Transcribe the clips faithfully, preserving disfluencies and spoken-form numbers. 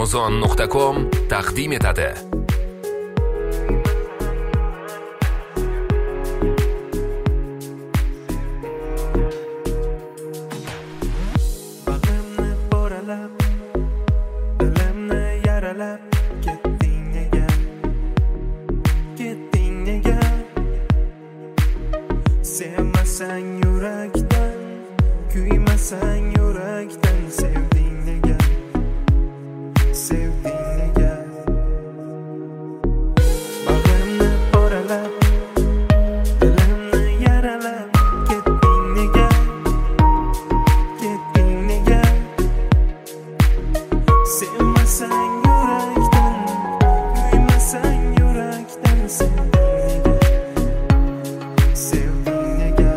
amazon nuqta com taqdim etadi. Bag'rimni poralab, dilimni yaralab, ketding nega? Ketding nega? Sevmasang yurakdan, kuymasang yurakdan, sevding nega? Sevding nega? Bag'rimni poralab, dilimni yaralab, ketding nega? Ketding nega? Sevmasang yurakdan, kuymasang yurakdan, sevding nega? Sevding nega?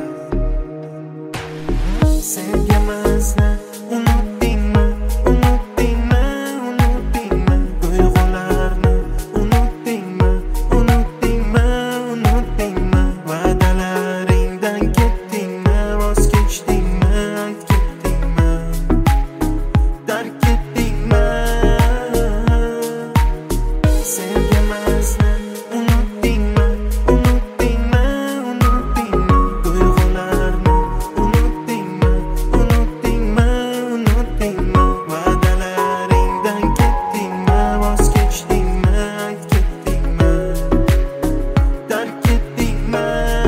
Sevgimizni unutdingmi? Unutdingmi? Unutdingmi? Tuyg'ularni unutdingmi? Unutdingmi? Unutdingmi? Va'dalaringdan ketdingmi? Voz kechdingmi? Ayt, ketdingmi? Tark etdingmi? Sevgimizni unutdingmi? Unutdingmi? Unutdingmi? Tuyg'ularni unutdingmi? Unutdingmi? Unutdingmi? Va'dalaringdan ketdingmi? Voz kechdingmi? Ayt, ketdingmi? Tark etdingmi?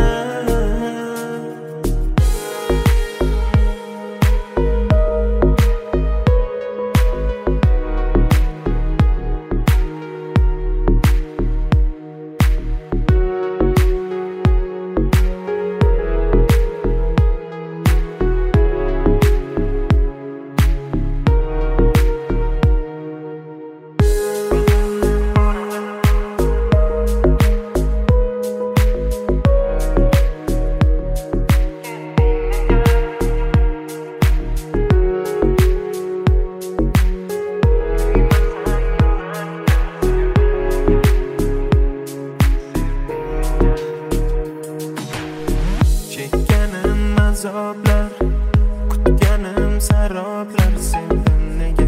Chekkanim azoblar, kutganim saroblar, sevdim nega?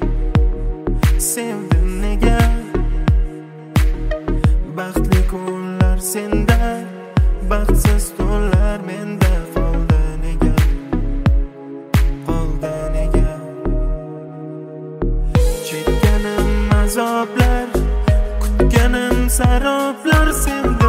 Sevdim nega? Baxtli kunlar senda, baxtsiz tunlar menda, qoldi nega? Qoldi nega? Chekkanim azoblar, kutganim saroblar, sevdim